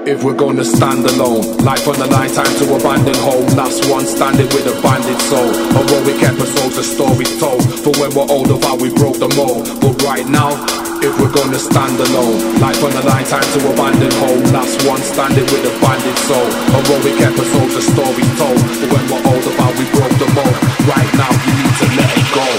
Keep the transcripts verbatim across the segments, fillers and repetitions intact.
If we're gonna stand alone, life on the line, time to abandon home. Last one standing with a bandit soul. Although we kept our souls, a story told. For when we're older, how we broke the mold. But right now, if we're gonna stand alone, life on the line, time to abandon home. Last one standing with a bandit soul. Although we kept our souls, a story told. For when we're older, how we broke the mold. Right now, you need to let it go.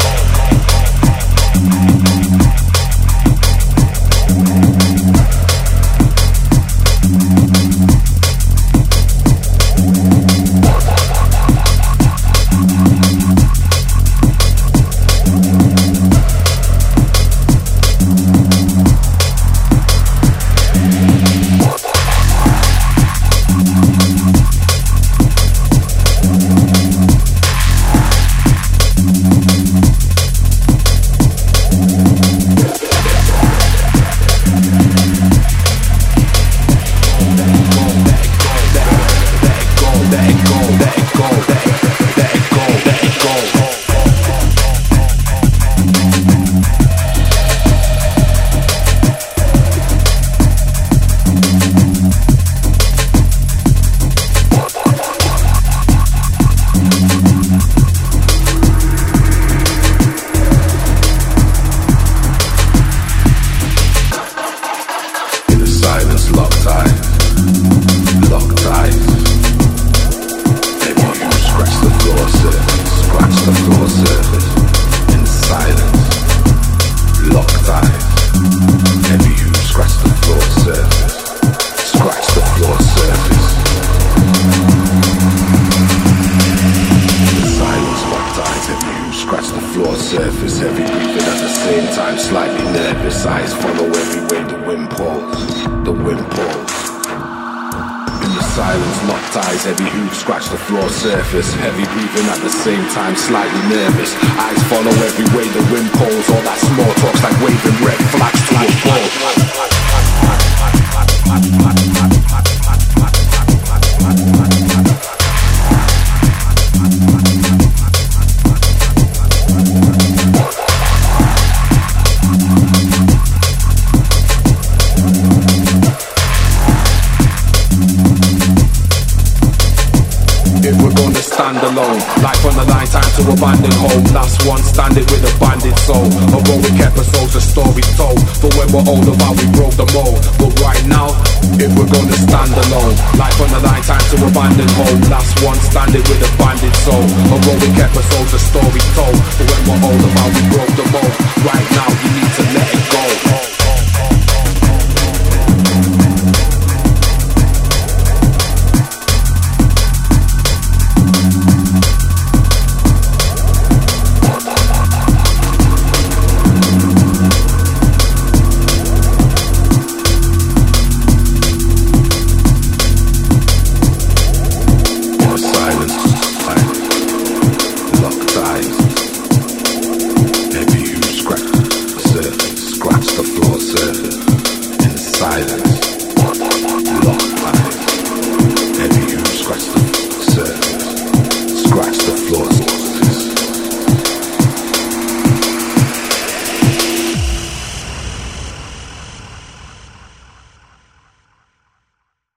Surface, heavy breathing at the same time, slightly nervous. Eyes follow every way the wind pulls, the wind pulls. In the silence, locked eyes, heavy hooves scratch the floor surface. Heavy breathing at the same time, slightly nervous. Eyes follow every way the wind pulls. All that small talk's like waving red flags to a bull. Stand alone, life on the line, time to abandon home. Last one standing with a bandit soul. Although we kept our souls, a story told. For when we're older, how we broke the mold. But right now, if we're gonna stand alone, life on the line, time to abandon home. Last one standing with a bandit soul. Although we kept our souls, a story told. For when we're older, how we broke the mold. Right now,